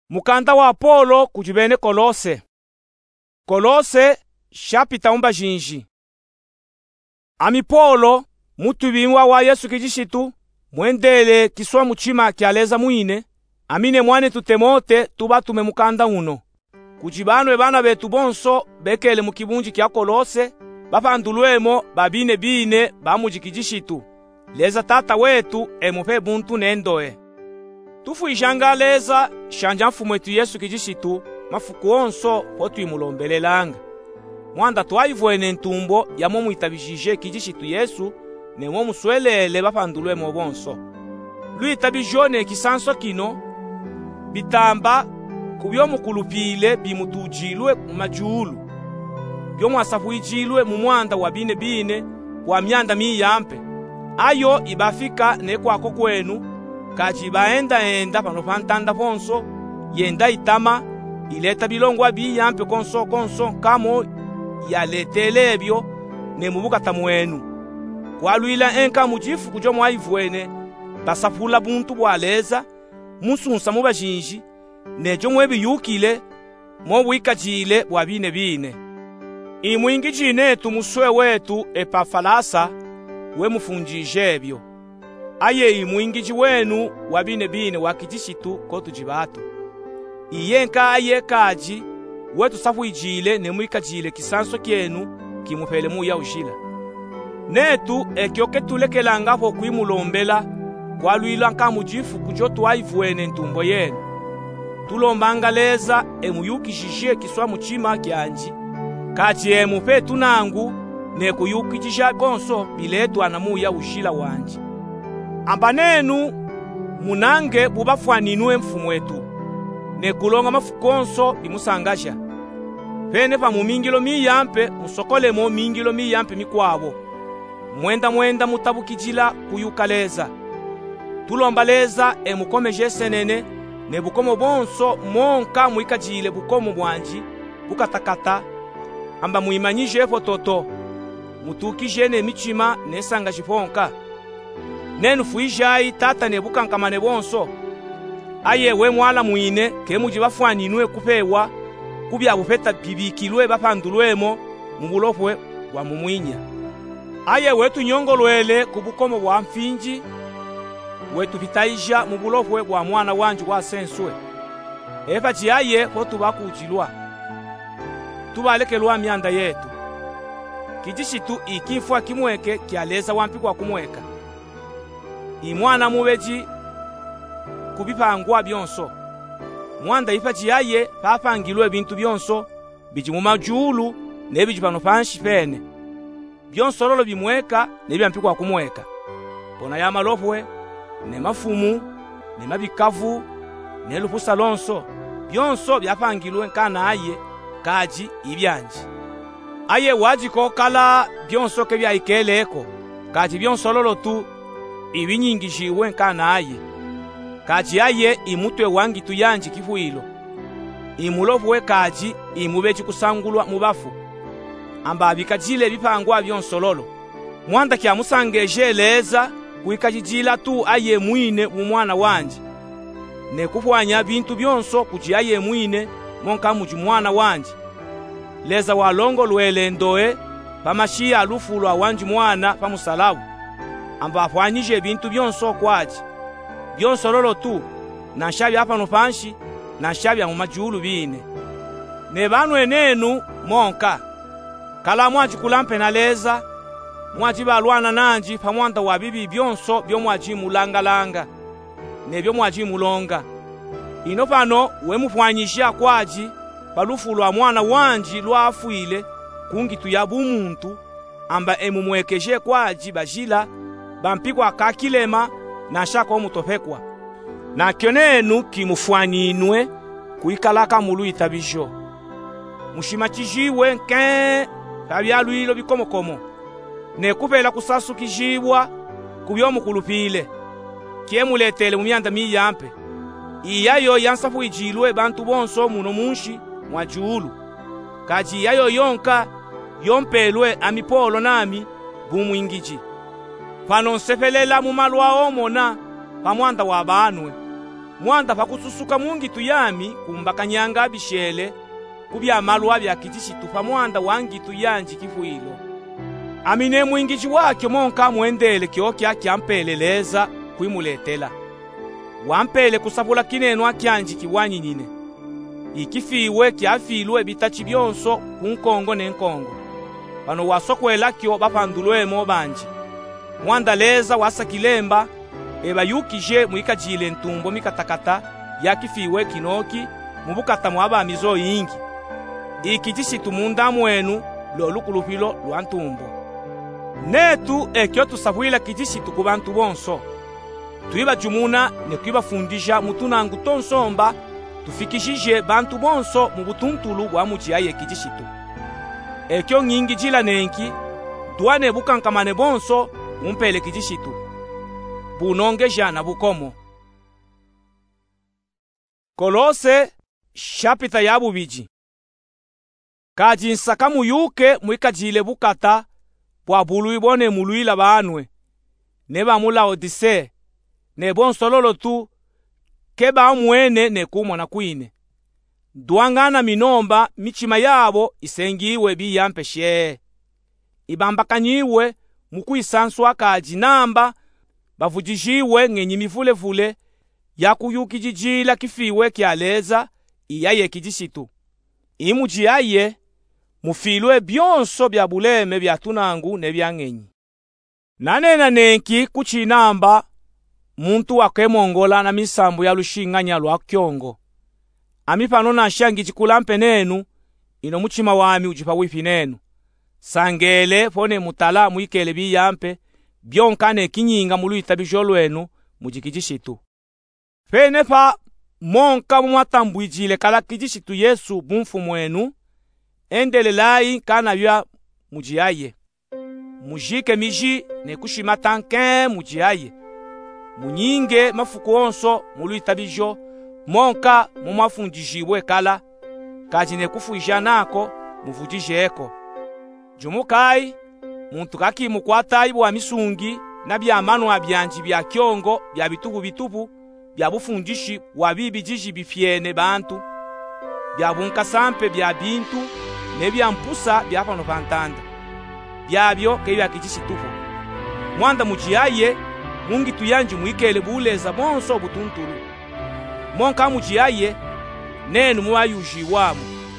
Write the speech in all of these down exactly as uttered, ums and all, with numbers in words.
Mukanda wa Apolo kujibene Kolose. Kolose shapita umba jinji. Ami Polo mutu bimwa wa Yesu kijishitu mwendele kiswa muchima kyaleza muine amine mwane tutemote tuba tume mukanda uno kujibanwe bana betu bonso bekele mukibunji kya Kolose bapandulwemo babine bine bamujikijishitu leza tata wetu emupe buntu nendoe tufu ijangaleza shanja mfumwetu Yesu kijishitu mafuku onso potu imulombelelanga mwanda twaivuene ntumbo yamo muitabishije kijishitu Yesu nemo muswelele bapandulwemo bonso luitabijone kisanso kino bitamba kubyo mukulupile bimutujilwe mumajulu byo mwasafuijilwe mu mwanda wa bine bine wa myanda miyampe ayo ibafika ne kwako kwenu kaji baenda enda pano pantanda ponso yenda itama ileta bilongwa biyampe konso konso kamo yaletelebyo ne mubuka tamwenu kwaluila enka mujifu kujo mwaivuene basafula buntu bwaleza musunsa mubajinji nejo mwebiyukile mobwikajile bwa bine bine imwingi jine tumuswe wetu Epafalasa we mufunjijebyo aye imwingiji wenu wa bine bine wakijishitu kotujibato iyenka aye kaji wetu safuijile nemwikajile kisanso kyenu kimupele muya ujila netu ekyoke tulekelanga po kuimulombela kwaluila nkamujifu kujo twaivuene ntumbo yenu tulombangaleza emuyukishije kiswa muchima kyanji kaji emupe tunangu nekuyukijisha gonso biletu anamuya ujila wanji amba nenu munange bubafwaninwe mfumwetu nekulonga mafukonso bimusangasha pene pa mumingilo miyampe musokolemo mingilo miyampe mikwabo mwenda mwenda mutabukijila kuyukaleza tulombaleza emukomeje senene ne bukomo bonso monka muikajile bukomo bwanji bukatakata amba muimanyije fototo mutukije ne michima nesanga jiponka nenu fuijai tata ne bukankamane bonso aye we mwala muine kemuji bafwaninwe kupewa kubya bufeta bibikilwe bapandulwemo mubulofwe wa mumwinya aye wetu nyongolwele kubukomo bwa mfinji wetu bitaija mubulofwe bwa mwana wanji wa senswe eva jiaye fotu bakujilwa tubalekelwa myanda yetu kijishitu ikifwa kimweke kyaleza wampi kwa kumweka imwana mubeji kubipangwa byonso mwanda ifaji yaye papangilwe bintu byonso biji mu majulu nebiji pano panshi pene byonso lolo bimweka nebyampi kwa kumweka pona ya malofwe ne mafumu ne mabikavu ne lupusa lonso byonso byapangilwe nkana aye kaji ibyanji aye waji kokala byonso ke byaikeleko kaji byonso lolo tu ibinyingishiwe nkana aye kaji aye imutwe wangi tuyanji kifuilo imulofwe kaji imubeji kusangulwa mubafu amba abikajile bipangwa byonsololo mwanda kya musangeje leza kuikajijila tu aye mwine mu mwana wanje ne kufwanya bintu byonso kuji aye mwine monka muji mwana wanje leza walongo lwele ndoe pamashiya alufulwa wanji mwana pamusalabu amba afwanyije bintu byonso kwaji byonso lolo tu na nshabya apano panshi na nshabya mu majulu bine ne banu enenu monka kala mwaji kulampe na leza mwaji balwana nanji pamwanda wa bibi byonso byo mwaji mulangalanga ne byo mwaji mulonga ino pano we mufwanyisha kwaji balufulwa mwana wanji lwafuile kungitu ya bumuntu amba emumwekeje kwaji bajila bampikwa kakilema na shako mutopekwa na kyonenu kimufwaninwe kuikalaka mulu itabijo mushimachijiwe nke kabyaluilo bikomokomo ne kupela kusasu kijibwa kubyo mukulupile kiemuletele mu myanda miyampe iyayo yansafu ijilwe bantu bonso muno munshi mwajulu kaji yayo yonka yompelwe amipolo nami bumwingiji pano nsefelela mu malwa omona pamwanda wa banwe mwanda pakususuka mungitu yami kumbakanyanga bishele kubya malwa bya kijishitu pa mwanda wangitu yanji kifuilo. Amine mwingiji wake monka mwendele kyokya kyampeleleza kwimuletela. Wampele kusabula kinenwa kyanji kiwanyinine. Ikifiwe kyafilwe bitachi byonso kunkongo nenkongo. Bano wasokwela kyo bapandulwemo banji. Mwanda leza wasakilemba eba yukije mwikajile ntumbo mikatakata yakifiwe kinoki mubukata mwaba mizo yingi. Ikijishitu munda mwenu lo lukulupilo lwa ntumbo. Netu ekyo tusabwila kijishitu ku bantu bonso. Tuiba jumuna ne kwibafundisha mutunangu tonsomba tufikishije bantu bonso mu butuntulu bwa mujiaye kijishitu. Ekyo nyingi jila nenki duane bukankamane bonso mumpele kijishitu. Bunongeja na bukomo. Kolose chapita ya bubiji. Kaji nsaka muyuke mwikajile bukata bwa bulu ibone muluila banwe. Neba mula odise. Ne bonsololo tu keba mwene ne kumwa na kwine. Duangana minomba michima yabo isengiwe biyampeshe. Ibambakanyiwe mukuisanswa kaji namba bavujijiwe ngenyi mivule vule ya kuyukijijila kifiwe kyaleza iyaye kijishitu. Imujiaye mufilwe byonso bya buleme bya tunangu ne bya ngenyi. Nanena nenki kuchinamba muntu wakemongola na misambu ya lushinganya lwa kyongo. Amipano na shangi chikulampe nenu ino muchima wami ujipa wifi nenu. Sangele pone mutala muikele biyampe byonkane kinyinga muluita bijolwenu mujikijishitu. Pene pa monka mwatambwijile kala kijishitu Yesu bumfu mwenu endelelai kana bya mujiaye. Mujike miji ne kushimatanke mujiaye. Munyinge mafuku onso muluita bijo monka mumafundijibwe kala kajine kufuija nako muvujijeko. Jumukai muntu kaki mukwata ibu wa misungi na bya manu abyanji bya kyongo bya bitubu bitubu bya bufundishi wa bibi jiji bifyene bantu bya bunka sampe bya bintu ne bya mpusa bya pano pantanda byabyo ke bya kijisi tufu. Mwanda mujiaye mungi tuyanji muikele buleza bonso butunturu. Monka mujiaye nenu muayuji wamu.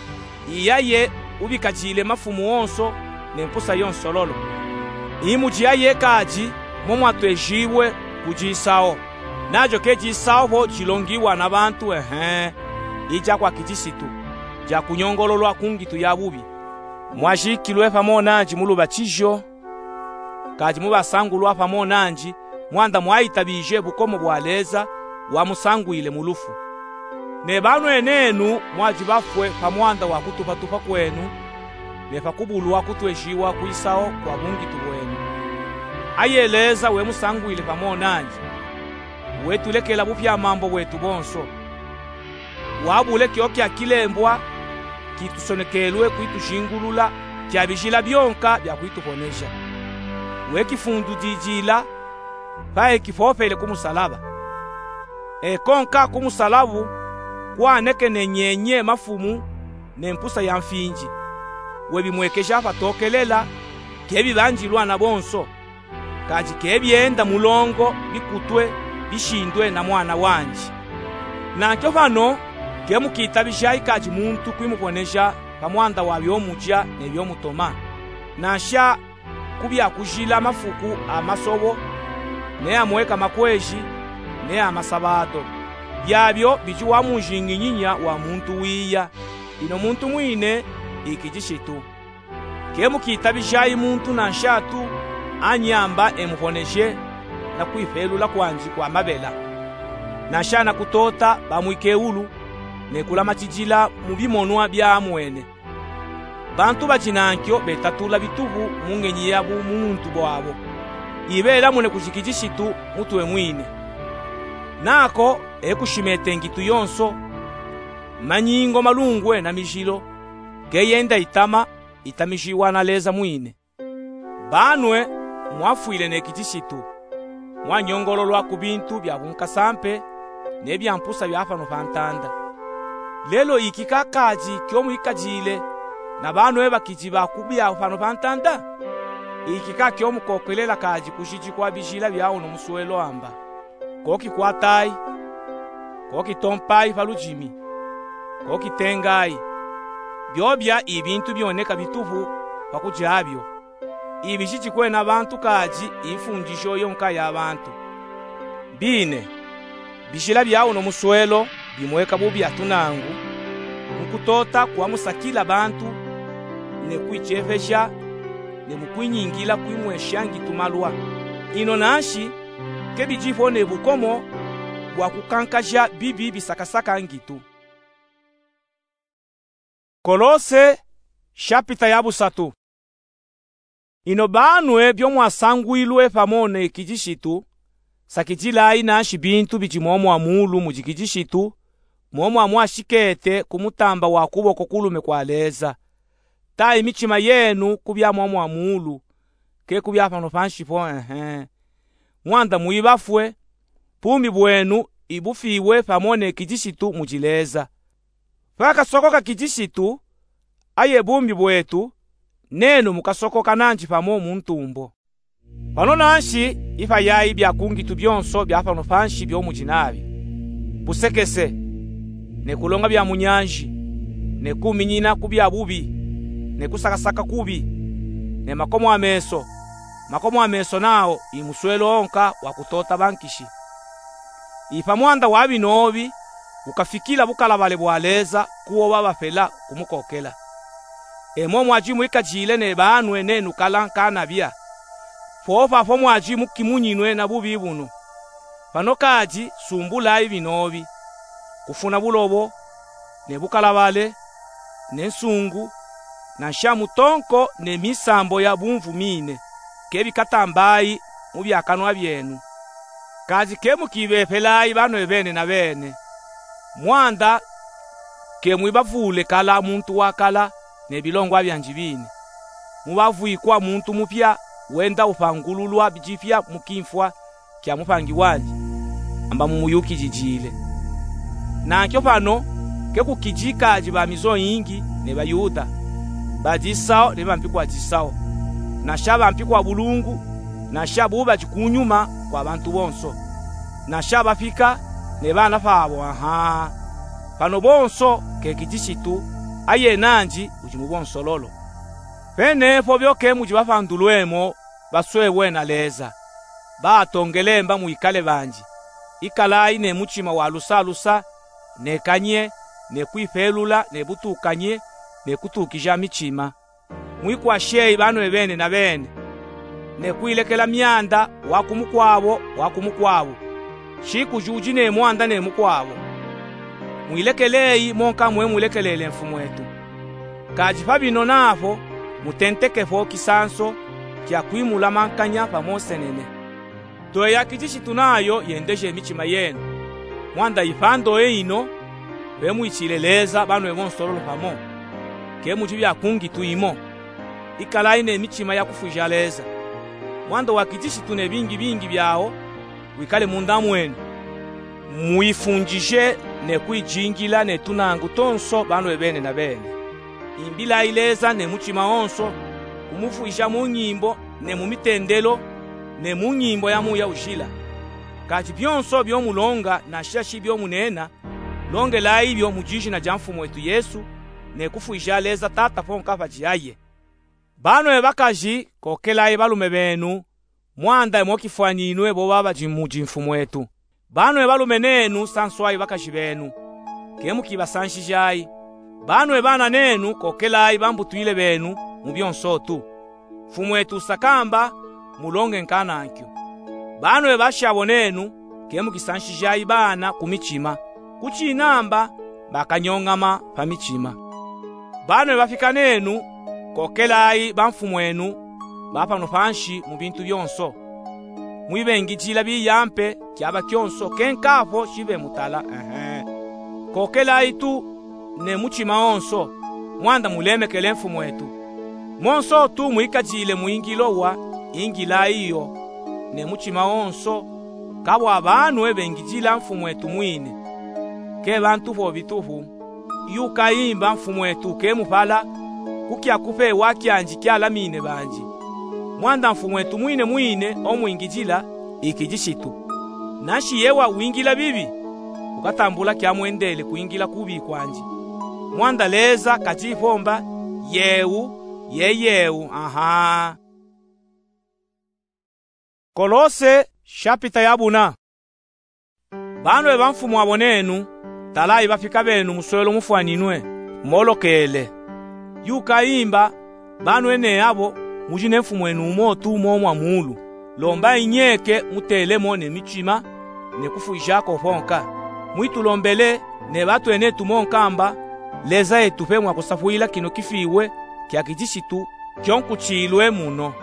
Iyaye ubikajile mafumu onso ne mpusa yonsololo. Imujiaye kaji momwatwejiwe kujisao. Najo kejisao ho jilongiwa na bantu ehe. Ija kwa kijisitu. Ja kunyongololwa kungitu ya bubi. Mwajikilwe pamonanji muluba chijo. Kaji mubasangulwa pamonanji mwanda mwaitabije bukomo bwaleza wa musanguile mulufu. Ne banu enenu mwajibafwe pamwanda wa kutupatupa kwenu ne pakubulwa kutwejiwa kuisao kwa bungitu bwenu. Ayeleza we musanguile pamonanji wetulekela bupya mambo wetu bonso. Wabule kyokya kilembwa kitusonekelwe kuitujingulula kyabijila byonka bya kuituponesha. Wekifundu dijila pae kifopele kumusalaba. E konka kumusalabu kwaneke nenyenye mafumu ne mpusa ya mfinji. Webimwekesha patokelela kebi banjilwa na bonso. Kaji kebyenda mulongo bikutwe bishindwe na mwana wanji. Na kyovano kemukita bishayi kaji muntu kwimuponesha pamwanda wa byomuja ne byomutoma. Nasha kubya kujila mafuku amasobo ne amweka makweji ne amasabato. Byabyo bijuwa munjinginyinya wa muntu wiya ino muntu mwine ikijishitu. Kemukita bishayi muntu na nshatu anyamba emuponeshe na kuifelula kwanji kwa mabela. Nashana kutota bamwikeulu ne kulama chijila mubimonwa bya mwene. Bantu bajinankyo betatula bitubu mungenyi yabu muntu bwabo. Ibela mune kujikijishitu mutwe mwine. Nako ekushimete ngitu yonso manyingo malungwe na mijilo geyenda itama itamishiwa na leza mwine. Banwe mwafuile ne kijishitu mwanyongololwa ku bintu bya bunka sampe nebyampusa byafano pantanda. Lelo iki kakaji kyomu ikajile na bantu ebakijiba kubya fano pantanda. Iki ka kyomu kokelela kaji kushiji kwa bijila byawo no muswelo amba. Koki kwatai, koki tompai falujimi, koki tengai. Byobya ibintu byoneka bituvu pakujabyo. Ibishiji kwena abantu kaji ifunjisho yonka y'abantu. Bine bishila byawo no muswelo bimweka bubi atunangu mukutota kwa musakila bantu ne kwichevesha ne mukwinyingila kwimweshangi tumalwa ino nashi kebijifo ne bukomo bwa kukankasha bibi bisakasaka ngitu. Kolose chapita ya busatu. Ino banwe byo mwasangwilwe pamone kijishitu sakijila inashi bintu bijimomo amulu mujikijishitu momo amwashikete kumutamba wa kuboko kulume kwaleza ta imichima yenu kubya momo amulu ke kubya pano panshipo ehe mwanda muibafwe pumi bwenu ibufiwe pamone kijishitu mujileza paka sokoka kijishitu aye bumbi bwetu nenu mukasokoka nanji pamo muntumbo pano nanshi ifa yayi byakungitu byonso byafano fanshi byo mujinabi busekese ne kulonga bya munyanji ne kuminyina kubya bubi ne kusakasaka kubi ne makomo ameso makomo ameso nao imuswelo onka wakutota bankishi ifa mwanda wabinobi ukafikila bukalabale bwaleza kuwo babafela kumukokela emo mwajimu ikajile ne banwe nenu kalankana bya fofa fo mwajimu kimunyinwe na bubi buno pano kaji sumbula ibinobi kufuna bulobo ne bukalabale ne nsungu na shamu tonko ne misambo ya bumvu mine kebi katambai mu byakanwa byenu kaji kemu kibefelayi bano ebene na bene mwanda kemu ibavule kala muntu wakala ne bilongwa byanjibine mubavuikwa muntu mupya wenda ufangululwa bijifya mukimfwa kya mupangi wanje amba mumuyuki jijile nankyo pano ke kukijika ajiba mizo yingi ne bayuda bajisao ne bampikwa jisao na shaba mpikwa bulungu na shabuba jikunyuma kwa bantu bonso na shaba fika ne bana fabo aha pano bonso ke kijishitu aye nanji ujimubonso lolo pene fo byoke mujibafandulwemo baswewe na leza batongelemba muikale banji ikalai ne muchima wa lusalusa ne kanye ne kwifelula ne butukanye ne kutukija michima mwikwashei bano ebene na bene ne kwilekela myanda wakumukwabo wakumukwabo shikujuji ne mwanda ne mukwabo mwilekeleyi monka mwe mulekelele mfumwetu kajifa bino nafo mutentekefo kisanso kya kwimula mankanya pamosenene toya kijishi tunayo yendeje michima yenu mwanda ifando eino bemu ichileleza bano ebonsolo pamo kemu jibya kungi tuimo ikalaine michima ya kufujaleza mwanda wakijishi tune bingi bingi byao wikale munda mwenu muifunjije ne kwijingila ne tunangu tonso bano ebene na bene imbila ileza ne muchima onso umufuisha mu nyimbo ne mu mitendelo ne mu nyimbo ya muya ushila kati byonso byo mulonga na shashi byo munena longela ibyo mujishi na jamfumo wetu Yesu ne kufuisha leza tata fonka vajiaye bano ebakaji kokela ibalume benu mwanda emokifanyiinwe bo baba jimuji mfumo wetu bano ebalume nenu sanswai bakaji benu kemu kibasanshijai bano ebana nenu kokela ibambutuile benu mubyonso tu mfumo wetu sakamba mulonge nkanankyo bano ebashabo nenu kemu kisanshijai bana kumichima kuchinamba bakanyongama pamichima bano ebafika nenu kokelai bamfumo wenu bapano panshi mu bintu byonso mwibengijila biyampe kyaba kyonso kenkafo shibe mutala ehe kokelai tu ne muchima onso mwanda mulemekele mfumo wetu monso tu muikajile muingilo wa ingila iyo ne muchima onso kabo abantu ebengijila mfumu wetu mwine ke bantu fo bitufu yukayimba mfumu wetu ke mupala kukia kupe wakyanji kyala mine banji mwanda mfumu wetu mwine mwine omwingijila ikijishitu nashi yewa wingila bibi ukatambula kya mwendele kuingila kubi kwanji mwanda leza kachifomba yewu yeyewu aha. Kolose shapita yabuna banu ebamfumu abonenu talayi bafika benu muswelo mufwaninwe molokele yukayimba banu ene abo mujine mfumu enu umotu momwa mulu lomba inyeke mutelemo ne michima ne kufuijako fonka mwitulombele ne batu ene tumonkamba leza etupe mwa kusafuila kino kifiwe kya kijishitu kyonkuchilwe muno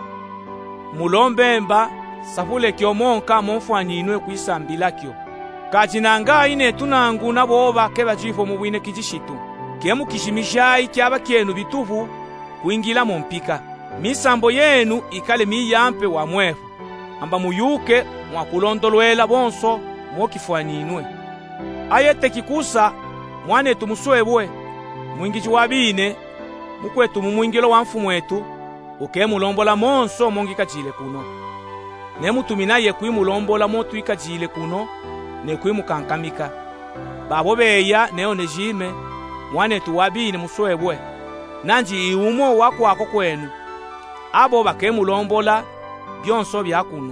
mulombemba safule kyomonka monfwaninwe kuisambila kyo kajinanga ine tunangu naboba ke bajifo mubwine kijishitu kemu kishimishayi kyaba kyenu bitufu kuingila mompika misambo yenu ikale miyampe wa mwefu amba muyuke mwakulondolwela bonso mwokifwaninwe ayete kikusa mwane tumuswebwe mwingiji wabine mukwetu mumwingilo wa mfumu wetu ukemulombola monso mongikajile kuno nemutuminaye kuimulombola motu ikajile kuno nekuimukankamika babo beya neonejime mwane tuwabine muswebwe nanji iumo wakwako kwenu abo bakemulombola byonso byakuno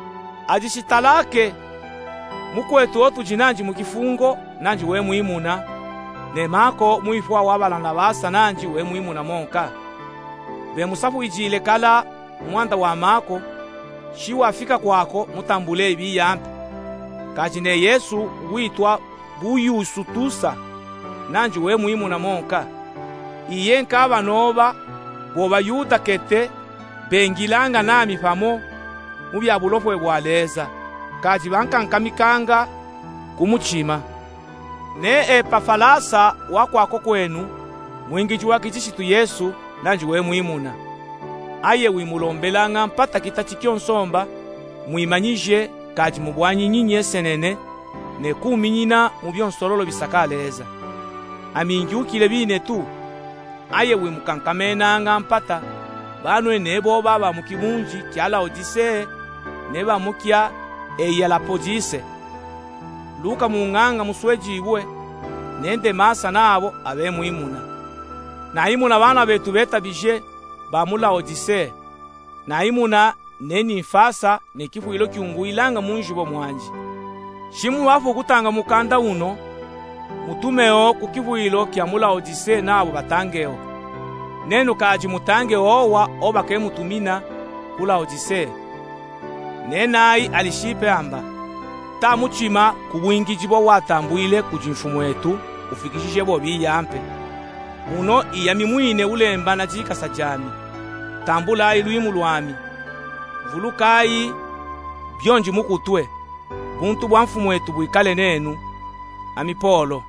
ajishitalake mukwetu otujinanji mukifungo nanji we muimuna nemako muifwa wabalanda basa nanji we muimuna monka bemusafu ijile kala mwanda wa mako shiwafika kwako mutambule ibiyampe kajine Yesu witwa buyusu tusa nanji we muimuna monka iye nkaba noba boba yuda kete bengilanga nami pamo mubyabulofwe bwaleza kaji bankankamikanga kumuchima ne Epafalasa wakwako kwenu mwingiji wa kijishitu Yesu nanji we muimuna aye wimulombelanga mpata kitachi kyonsomba mwimanyije kaji mubwanyi nyinyi esenene ne kuminyina mubyonsololo bisakaleza amingiukile bine tu aye wimukankamenanga mpata banu enebo baba mukibunji kya Laodise neba mukya eyalapodise luka munganga muswejibwe nende masa nabo abe muimuna naimuna bana betu betabije ba mu Laodise naimuna neni fasa nekifuilo kyunguilanga munjibo mwanje shimu wafu kutanga mukanda uno mutumeo kukifuilo kya mu Laodise nabo batangeo nenu kaji mutange owa obake mutumina ku Laodise nenayi alishipe amba ta muchima kubwingiji bo watambwile kujimfumu wetu ufikishije bo biyampe muno iyami mwine ulemba na jikasa jami tambula iluimu lwami vulukayi byonji mukutwe buntu bwa mfumu wetu bwikale nenu amipolo